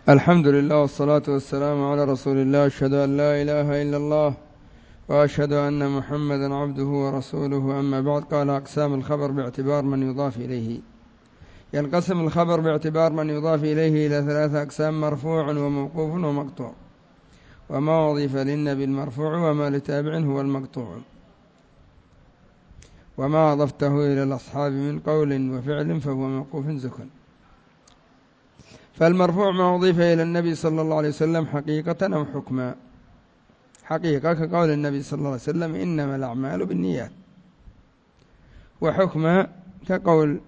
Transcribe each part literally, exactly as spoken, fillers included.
الحمد لله والصلاة والسلام على رسول الله. أشهد أن لا إله إلا الله وأشهد أن محمدا عبده ورسوله. أما بعد، قال أقسام الخبر باعتبار من يضاف إليه. ينقسم الخبر باعتبار من يضاف إليه إلى ثلاثة أقسام: مرفوع وموقوف ومقطوع. وما أضيف للنبي المرفوع وما لتابع هو المقطوع، وما أضفته إلى الأصحاب من قول وفعل فهو موقوف زكن. فالمرفوع ما أضيف إلى النبي صلى الله عليه وسلم حقيقة أو حكما. حقيقة كقول النبي صلى الله عليه وسلم: إنما الأعمال بالنيات. وحكما كقول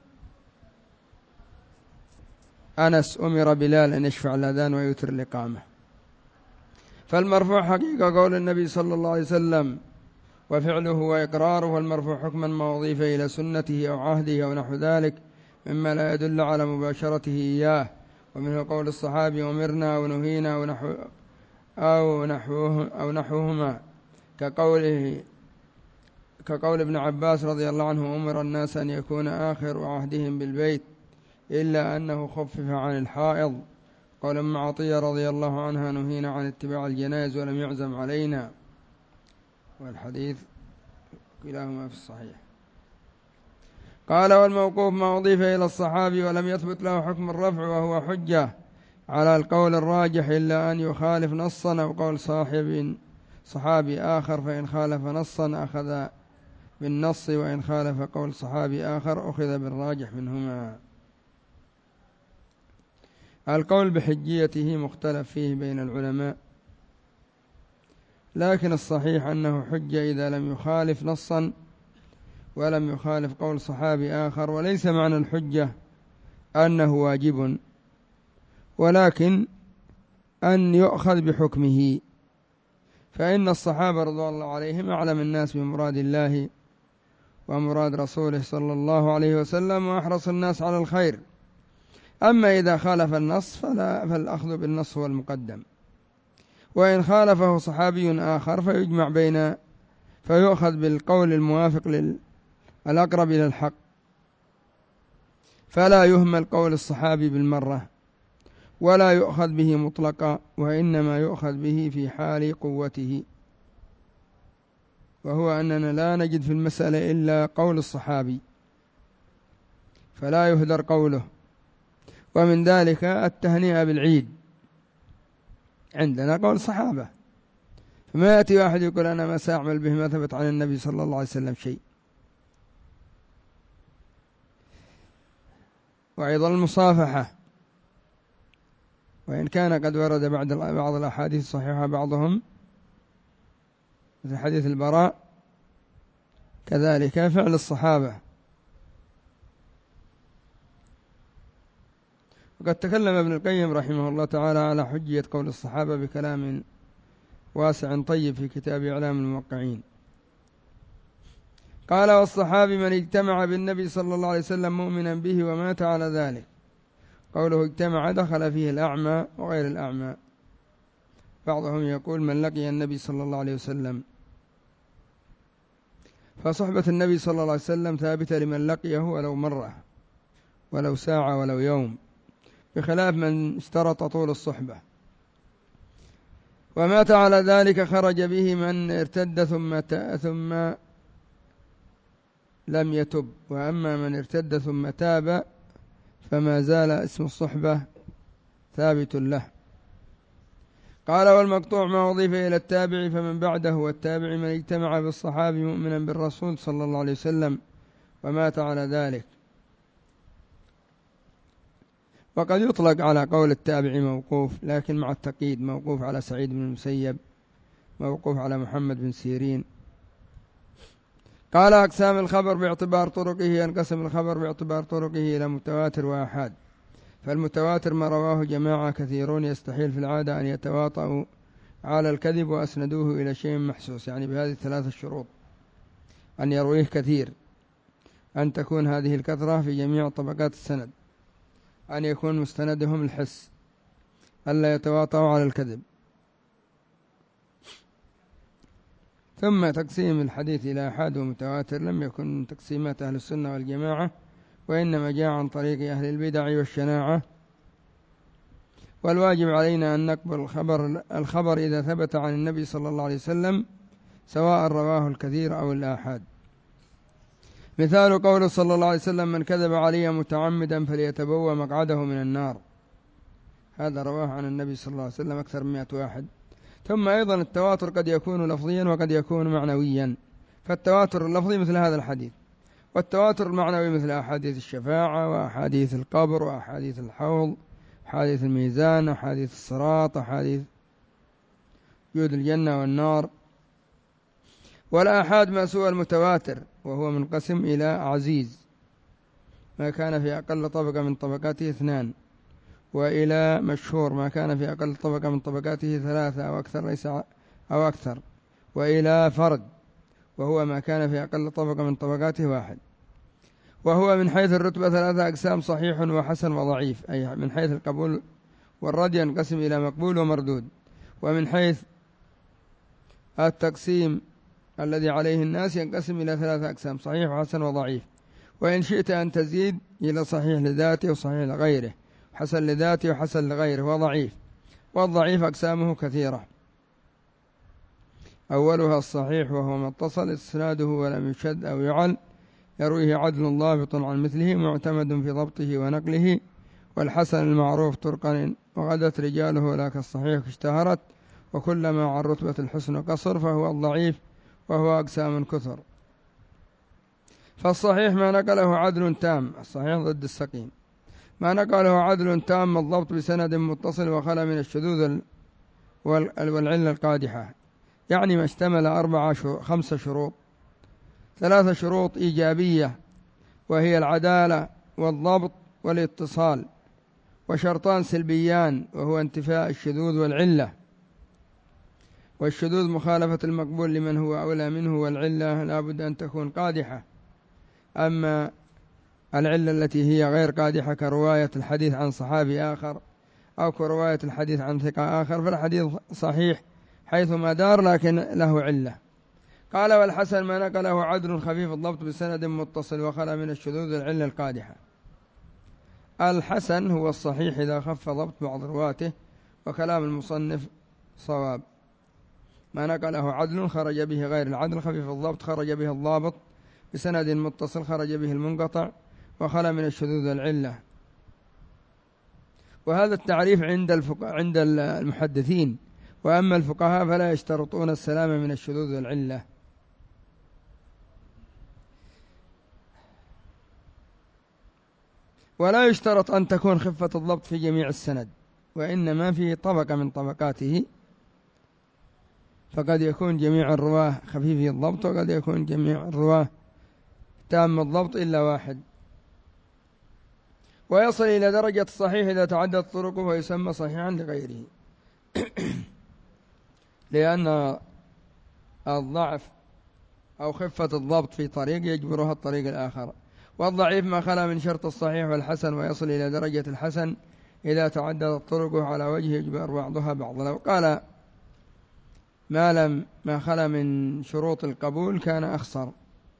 أنس: أمر بلال أن يشفع الأذان ويوتر الإقامة. فالمرفوع حقيقة قول النبي صلى الله عليه وسلم وفعله وإقراره. والمرفوع حكما ما أضيف إلى سنته أو عهده أو نحو ذلك مما لا يدل على مباشرته إياه، ومنه قول الصحابي: أمرنا أو نهينا أو نحو أو نحوه أو نحوهما، كقوله كقول ابن عباس رضي الله عنه: أمر الناس أن يكون آخر عهدهم بالبيت إلا أنه خفف عن الحائض. قول أم عطية رضي الله عنها: نهينا عن اتباع الجنائز ولم يعزم علينا. والحديث كلاهما في الصحيح. قال: والموقوف ما أضيف إلى الصحابي ولم يثبت له حكم الرفع وهو حجة على القول الراجح إلا أن يخالف نصا أو قول صاحب صحابي آخر، فإن خالف نصا أخذ بالنص، وإن خالف قول صحابي آخر أخذ بالراجح منهما. القول بحجيته مختلف فيه بين العلماء، لكن الصحيح أنه حجة إذا لم يخالف نصا ولم يخالف قول صحابي آخر. وليس معنى الحجة أنه واجب، ولكن أن يؤخذ بحكمه، فإن الصحابة رضوان الله عليهم أعلم الناس بمراد الله ومراد رسوله صلى الله عليه وسلم، وأحرص الناس على الخير. أما إذا خالف النص فلا فالأخذ بالنص هو المقدم، وإن خالفه صحابي آخر فيجمع بين فيؤخذ بالقول الموافق للأقرب إلى الحق، فلا يهمل قول الصحابي بالمرة ولا يؤخذ به مطلقا، وإنما يؤخذ به في حال قوته، وهو أننا لا نجد في المسألة إلا قول الصحابي فلا يهدر قوله. ومن ذلك التهنئة بالعيد، عندنا قول الصحابة، فما يأتي واحد يقول أنا ما سأعمل به ما ثبت عن النبي صلى الله عليه وسلم شيء. وأيضا المصافحة، وإن كان قد ورد بعد بعض الأحاديث الصحيحة بعضهم مثل حديث البراء، كذلك فعل الصحابة. وقد تكلم ابن القيم رحمه الله تعالى على حجية قول الصحابة بكلام واسع طيب في كتاب إعلام الموقعين. قال: والصحابي من اجتمع بالنبي صلى الله عليه وسلم مؤمنا به ومات على ذلك. قوله اجتمع دخل فيه الأعمى وغير الأعمى. بعضهم يقول من لقي النبي صلى الله عليه وسلم، فصحبة النبي صلى الله عليه وسلم ثابتة لمن لقيه ولو مرة ولو ساعة ولو يوم، بخلاف من اشترط طول الصحبة. ومات على ذلك خرج به من ارتد ثم ثم لم يتب، وأما من ارتد ثم تاب فما زال اسم الصحبة ثابت له. قال: والمقطوع ما أضيف إلى التابع فمن بعده، والتابع من اجتمع بالصحابي مؤمنا بالرسول صلى الله عليه وسلم ومات على ذلك. وقد يطلق على قول التابع موقوف، لكن مع التقييد: موقوف على سعيد بن المسيب، موقوف على محمد بن سيرين. قال: أقسام الخبر باعتبار طرقه. ينقسم الخبر باعتبار طرقه إلى متواتر وآحاد. فالمتواتر ما رواه جماعة كثيرون يستحيل في العادة أن يتواطؤوا على الكذب وأسندوه إلى شيء محسوس، يعني بهذه الثلاثة الشروط: أن يرويه كثير، أن تكون هذه الكثرة في جميع طبقات السند، أن يكون مستندهم الحس، ألا يتواطؤوا على الكذب. ثم تقسيم الحديث إلى آحاد ومتواتر لم يكن من تقسيمات أهل السنة والجماعة، وإنما جاء عن طريق أهل البدع والشناعة، والواجب علينا أن نقبل الخبر, الخبر إذا ثبت عن النبي صلى الله عليه وسلم سواء رواه الكثير أو الآحاد. مثال قوله صلى الله عليه وسلم: من كذب علي متعمدا فليتبوأ مقعده من النار. هذا رواه عن النبي صلى الله عليه وسلم أكثر من مئة واحد. ثم أيضا التواتر قد يكون لفظيا وقد يكون معنويا، فالتواتر اللفظي مثل هذا الحديث، والتواتر المعنوي مثل أحاديث الشفاعة وأحاديث القبر وأحاديث الحوض، أحاديث الميزان، أحاديث الصراط، أحاديث وجود الجنة والنار. والآحاد ما سوى المتواتر، وهو منقسم إلى عزيز ما كان في أقل طبقة من طبقاته اثنان، وإلى مشهور ما كان في أقل طبقة من طبقاته ثلاثة أو أكثر ليس أو أكثر، وإلى فرد وهو ما كان في أقل طبقة من طبقاته واحد. وهو من حيث الرتبة ثلاثة أقسام: صحيح وحسن وضعيف، أي من حيث القبول والرد ينقسم إلى مقبول ومردود. ومن حيث التقسيم الذي عليه الناس ينقسم إلى ثلاثة أقسام: صحيح وحسن وضعيف. وإن شئت أن تزيد إلى صحيح لذاته وصحيح لغيره، حسن لذاته وحسن لغيره، وضعيف. والضعيف أقسامه كثيرة: أولها الصحيح وهو ما اتصل إسناده ولم يشد أو يعل، يرويه عدل ضابط عن مثله معتمد في ضبطه ونقله. والحسن المعروف طرقا وغدت رجاله لا كالصحيح اشتهرت، وكلما عن رتبة الحسن قصر، فهو الضعيف وهو أقسام كثر. فالصحيح ما نقله عدل تام، الصحيح ضد السقيم، ما نقله عدل تام الضبط بسند متصل وخلا من الشذوذ والعلة القادحة، يعني ما اشتمل أربعة خمسة شروط: ثلاثة شروط إيجابية وهي العدالة والضبط والاتصال، وشرطان سلبيان وهو انتفاء الشذوذ والعلة. والشذوذ مخالفة المقبول لمن هو أولى منه، والعلة لا بد أن تكون قادحة. أما العلة التي هي غير قادحة كرواية الحديث عن صحابي آخر أو كرواية الحديث عن ثقة آخر، فالحديث صحيح حيث ما دار لكن له علة. قال: والحسن ما نقله عدل خفيف الضبط بسند متصل وخلا من الشذوذ العلة القادحة. الحسن هو الصحيح إذا خف ضبط بعض رواته، وكلام المصنف صواب. ما نقله عدل خرج به غير العدل، خفيف الضبط خرج به الضابط، بسند متصل خرج به المنقطع، وخلا من الشذوذ العلة. وهذا التعريف عند الفقه عند المحدثين، وأما الفقهاء فلا يشترطون السلامة من الشذوذ والعلة. ولا يشترط أن تكون خفة الضبط في جميع السند، وإنما في طبقة من طبقاته، فقد يكون جميع الرواه خفيفي الضبط، وقد يكون جميع الرواه تام الضبط إلا واحد. ويصل إلى درجة الصحيح إذا تعدت طرقه ويسمى صحيحا لغيره، لأن الضعف أو خفة الضبط في طريق يجبرها الطريق الآخر. والضعيف ما خلا من شرط الصحيح والحسن، ويصل إلى درجة الحسن إذا تعددت طرقه على وجه يجبر بعضها بعضا. لو قال ما لم ما خلا من شروط القبول كان أخسر،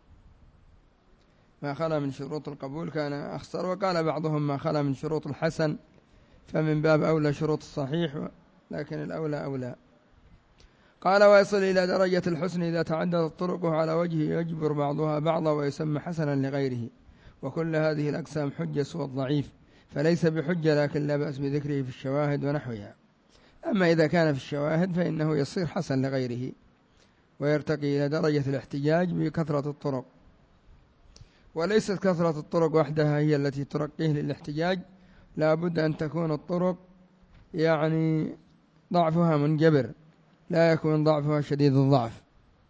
ما خلا من شروط القبول كان أخسر. وقال بعضهم ما خلا من شروط الحسن فمن باب أولى شروط الصحيح، لكن الأولى أولى. قال: ويصل إلى درجة الحسن إذا تعددت طرقه على وجه يجبر بعضها بعضا ويسمى حسنا لغيره. وكل هذه الأقسام حجة سوى الضعيف، فليس بحجة، لكن لا بأس بذكره في الشواهد ونحوها. أما إذا كان في الشواهد فإنه يصير حسن لغيره، ويرتقي إلى درجة الاحتجاج بكثرة الطرق. وليست كثرة الطرق وحدها هي التي ترقيه للاحتجاج، لا بد أن تكون الطرق يعني ضعفها منجبر، لا يكون ضعفها شديد الضعف.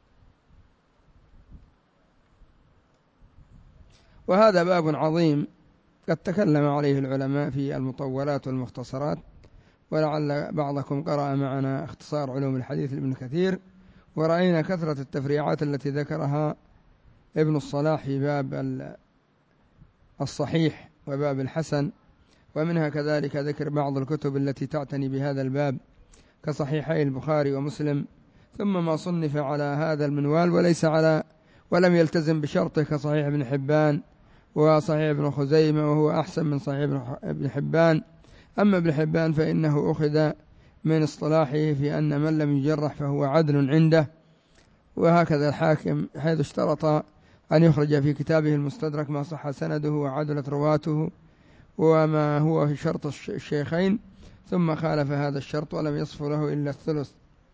وهذا باب عظيم قد تكلم عليه العلماء في المطولات والمختصرات، ولعل بعضكم قرأ معنا اختصار علوم الحديث لابن كثير، ورأينا كثرة التفريعات التي ذكرها ابن الصلاح في باب الصحيح وباب الحسن، ومنها كذلك ذكر بعض الكتب التي تعتني بهذا الباب كصحيحي البخاري ومسلم، ثم ما صنف على هذا المنوال وليس على ولم يلتزم بشرطه كصحيح ابن حبان وصحيح ابن خزيمة، وهو أحسن من صحيح ابن حبان، أما ابن حبان فإنه أخذ من اصطلاحه في أن من لم يجرح فهو عدل عنده، وهكذا الحاكم حيث اشترط أن يخرج في كتابه المستدرك ما صح سنده وعدلت رواته وما هو في شرط الشيخين، ثم خالف هذا الشرط ولم يصف له إلا الثلث.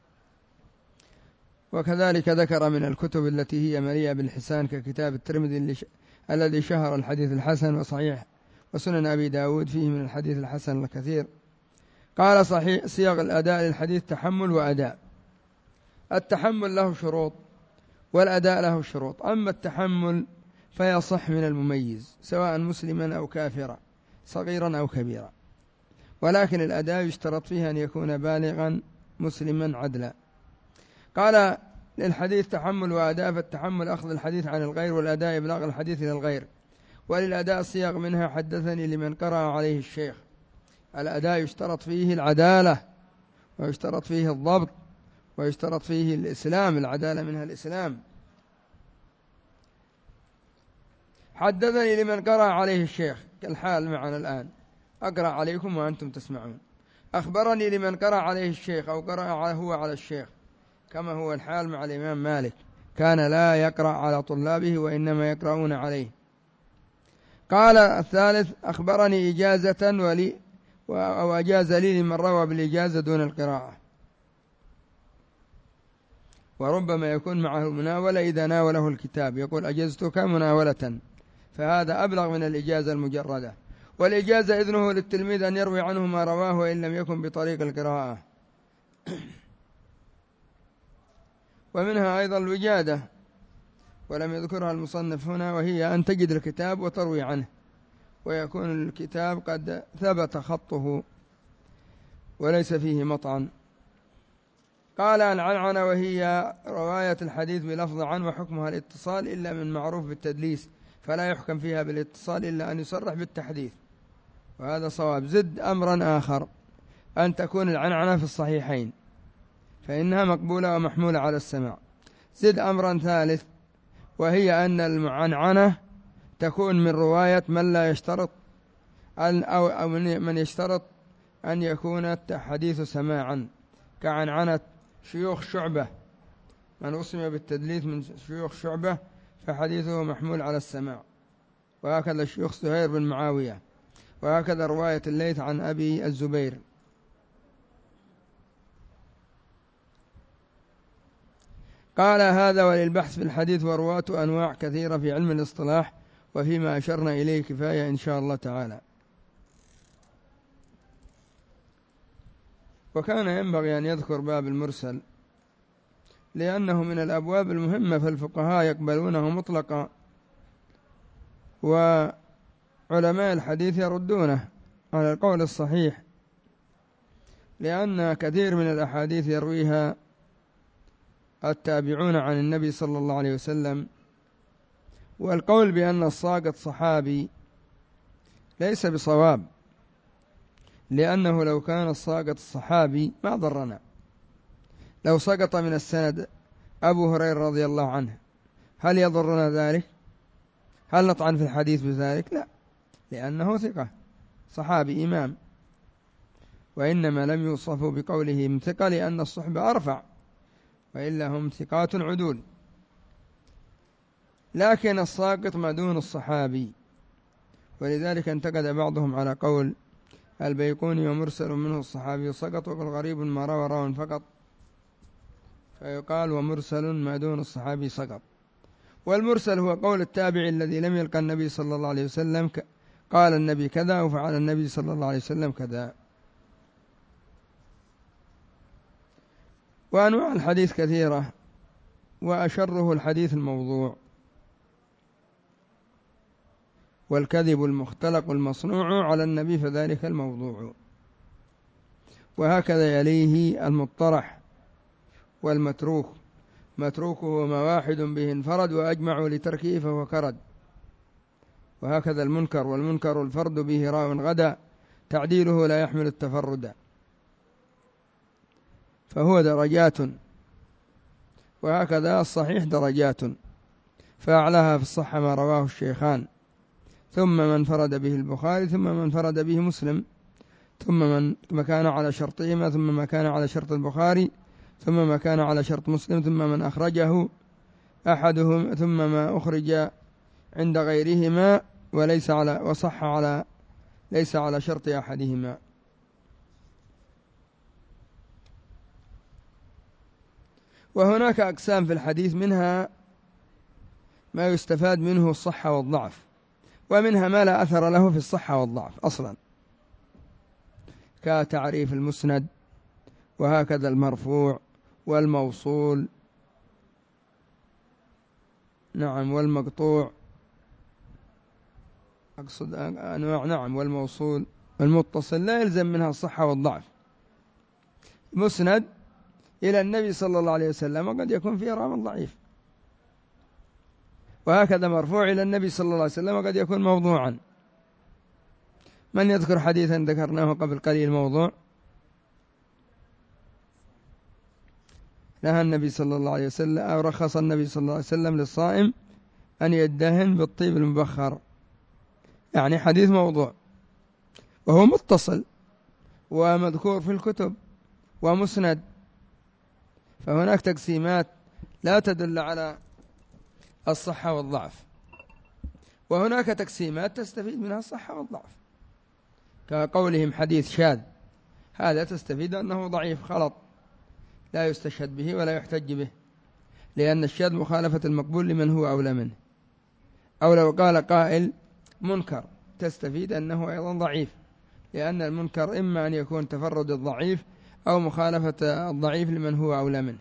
وكذلك ذكر من الكتب التي هي مليئة بالحسان ككتاب الترمذي الذي شهر الحديث الحسن، وصحيح وسنن أبي داود فيه من الحديث الحسن الكثير. قال صحيح صيغ الأداء للحديث تحمل وأداء. التحمل له شروط والأداء له شروط. أما التحمل فيصح من المميز سواء مسلما أو كافرا صغيرا أو كبيرا، ولكن الأداء يشترط فيه أن يكون بالغا مسلما عدلا. قال للحديث تحمل وأداء، فالتحمل أخذ الحديث عن الغير، والأداء إبلاغ الحديث إلى الغير. وللأداء صيغ منها حدثني لمن قرأ عليه الشيخ. الأداء يشترط فيه العدالة، ويشترط فيه الضبط، ويشترط فيه الإسلام، العدالة منها الإسلام. حدثني لمن قرأ عليه الشيخ كالحال معنا الآن، أقرأ عليكم وأنتم تسمعون. أخبرني لمن قرأ عليه الشيخ أو قرأ هو على الشيخ، كما هو الحال مع الإمام مالك، كان لا يقرأ على طلابه وإنما يقرؤون عليه. قال الثالث أخبرني إجازة ولي أو أجاز لي لمن روى بالإجازة دون القراءة، وربما يكون معه المناولة إذا ناوله الكتاب، يقول أجزتك مناولة، فهذا أبلغ من الإجازة المجردة. والإجازة إذنه للتلميذ أن يروي عنه ما رواه وإن لم يكن بطريق القراءة. ومنها أيضا الوجادة ولم يذكرها المصنف هنا، وهي أن تجد الكتاب وتروي عنه ويكون الكتاب قد ثبت خطه وليس فيه مطعن. قال العنعنة وهي رواية الحديث بلفظ عن، وحكمها الاتصال إلا من معروف بالتدليس، فلا يحكم فيها بالاتصال إلا أن يصرح بالتحديث، وهذا صواب. زد أمرا آخر أن تكون العنعنة في الصحيحين فإنها مقبولة ومحمولة على السماع. زد أمرا ثالث وهي أن المعنعنة تكون من رواية من لا يشترط أن أو, أو من يشترط أن يكون الحديث سماعا، كعنعنة شيوخ شعبة، من وصم بالتدليس من شيوخ شعبة فحديثه محمول على السماع، وهكذا شيوخ زهير بن معاوية، وهكذا رواية الليث عن أبي الزبير. قال هذا وللبحث في الحديث ورواته أنواع كثيرة في علم الاصطلاح، وفيما أشرنا إليه كفاية إن شاء الله تعالى. وكان ينبغي أن يذكر باب المرسل لأنه من الأبواب المهمة، فالفقهاء يقبلونه مطلقا وعلماء الحديث يردونه على القول الصحيح، لأن كثير من الأحاديث يرويها التابعون عن النبي صلى الله عليه وسلم. والقول بأن الساقط صحابي ليس بصواب، لأنه لو كان الساقط الصحابي ما ضرنا. لو سقط من السند أبو هريرة رضي الله عنه هل يضرنا ذلك؟ هل نطعن في الحديث بذلك؟ لا، لأنه ثقة صحابي إمام، وإنما لم يوصفوا بقولهم ثقة لأن الصحبة أرفع، وإلا هم ثقات عدول. لكن الساقط ما دون الصحابي، ولذلك انتقد بعضهم على قول البيقوني ومرسل منه الصحابي سقط، وقال غريب ما روى راو فقط، فيقال ومرسل ما دون الصحابي سقط. والمرسل هو قول التابع الذي لم يلقى النبي صلى الله عليه وسلم قال النبي كذا وفعل النبي صلى الله عليه وسلم كذا. وأنواع الحديث كثيرة، وأشره الحديث الموضوع والكذب المختلق المصنوع على النبي فذلك الموضوع. وهكذا يليه المطرح والمتروك، متروكه ما واحد به انفرد وأجمع لتركه فهو كرد. وهكذا المنكر، والمنكر الفرد به راو غدا تعديله لا يحمل التفرد، فهو درجات. وهكذا الصحيح درجات، فأعلاها في الصحة ما رواه الشيخان، ثم من فرد به البخاري، ثم من فرد به مسلم، ثم من ما كان على شرطهما ثم ما كان على شرط البخاري ثم ما كان على شرط مسلم ثم من أخرجه أحدهم ثم ما أخرج عند غيرهما وليس على وصح على ليس على شرط أحدهما. وهناك أقسام في الحديث، منها ما يستفاد منه الصحة والضعف، ومنها ما لا أثر له في الصحة والضعف أصلا، كتعريف المسند، وهكذا المرفوع والموصول، نعم، والمقطوع، أقصد أنواع، نعم، والموصول والمتصل لا يلزم منها الصحة والضعف. مسند إلى النبي صلى الله عليه وسلم وقد يكون فيه راوي ضعيف، وهكذا مرفوع إلى النبي صلى الله عليه وسلم وقد يكون موضوعا. من يذكر حديثا ذكرناه قبل قليل موضوع؟ نهى النبي صلى الله عليه وسلم أو رخص النبي صلى الله عليه وسلم للصائم أن يدهن بالطيب المبخر، يعني حديث موضوع وهو متصل ومذكور في الكتب ومسند. فهناك تقسيمات لا تدل على الصحة والضعف، وهناك تقسيمات تستفيد منها الصحة والضعف، كقولهم حديث شاذ، هذا تستفيد أنه ضعيف خلط لا يستشهد به ولا يحتج به، لأن الشاذ مخالفة المقبول لمن هو أولى منه. أو لو قال قائل منكر، تستفيد أنه أيضا ضعيف، لأن المنكر إما أن يكون تفرد الضعيف أو مخالفة الضعيف لمن هو أولى منه.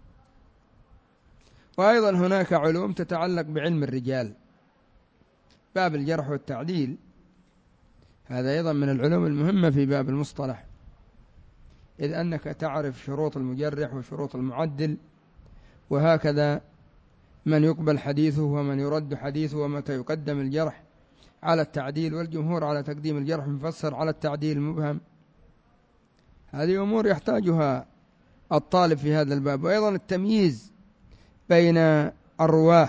وأيضا هناك علوم تتعلق بعلم الرجال، باب الجرح والتعديل، هذا أيضا من العلوم المهمة في باب المصطلح، إذ أنك تعرف شروط المجرح وشروط المعدل، وهكذا من يقبل حديثه ومن يرد حديثه، ومتى يقدم الجرح على التعديل، والجمهور على تقديم الجرح مفسر على التعديل المبهم. هذه أمور يحتاجها الطالب في هذا الباب. وأيضا التمييز بين الرواه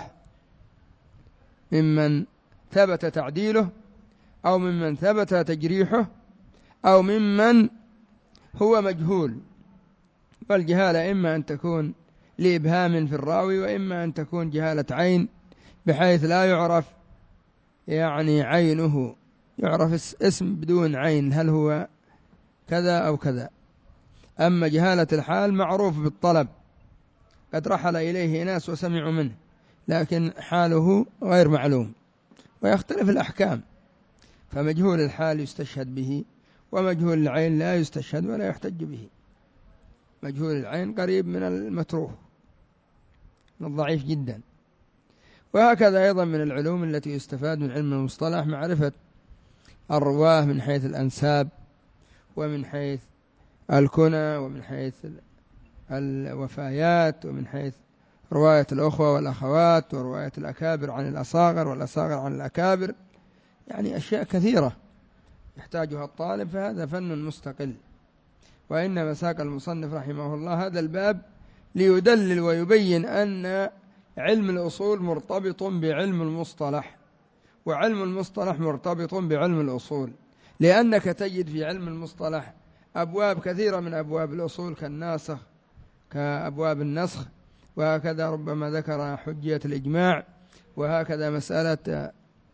ممن ثبت تعديله أو ممن ثبت تجريحه أو ممن هو مجهول، والجهالة إما أن تكون لإبهام في الراوي، وإما أن تكون جهالة عين بحيث لا يعرف يعني عينه، يعرف اسم بدون عين، هل هو كذا أو كذا. أما جهالة الحال معروف بالطلب، قد رحل إليه ناس وسمعوا منه لكن حاله غير معلوم، ويختلف الأحكام، فمجهول الحال يستشهد به، ومجهول العين لا يستشهد ولا يحتج به. مجهول العين قريب من المتروك، من الضعيف جدا. وهكذا أيضا من العلوم التي يستفاد من علم المصطلح معرفة الرواه من حيث الأنساب، ومن حيث الكنى، ومن حيث الوفايات، ومن حيث رواية الأخوة والأخوات، ورواية الأكابر عن الأصاغر والأصاغر عن الأكابر، يعني أشياء كثيرة يحتاجها الطالب، فهذا فن مستقل. وإنما ساق المصنف رحمه الله هذا الباب ليدلل ويبين أن علم الأصول مرتبط بعلم المصطلح، وعلم المصطلح مرتبط بعلم الأصول، لأنك تجد في علم المصطلح أبواب كثيرة من أبواب الأصول كالناسخ، كأبواب النسخ، وهكذا ربما ذكر حجية الإجماع، وهكذا مسألة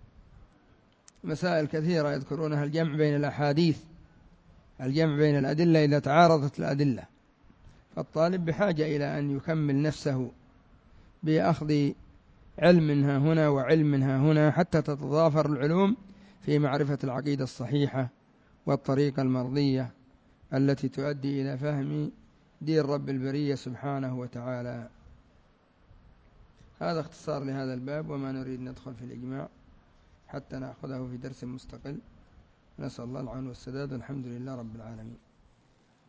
مسائل كثيرة يذكرونها، الجمع بين الأحاديث، الجمع بين الأدلة إذا تعارضت الأدلة. فالطالب بحاجة إلى أن يكمل نفسه بأخذ علم منها هنا وعلم منها هنا، حتى تتضافر العلوم في معرفة العقيدة الصحيحة والطريقة المرضية التي تؤدي إلى فهم دين رب البرية سبحانه وتعالى. هذا اختصار لهذا الباب، وما نريد ندخل في الإجماع حتى نأخذه في درس مستقل. نسأل الله العون والسداد، والحمد لله رب العالمين.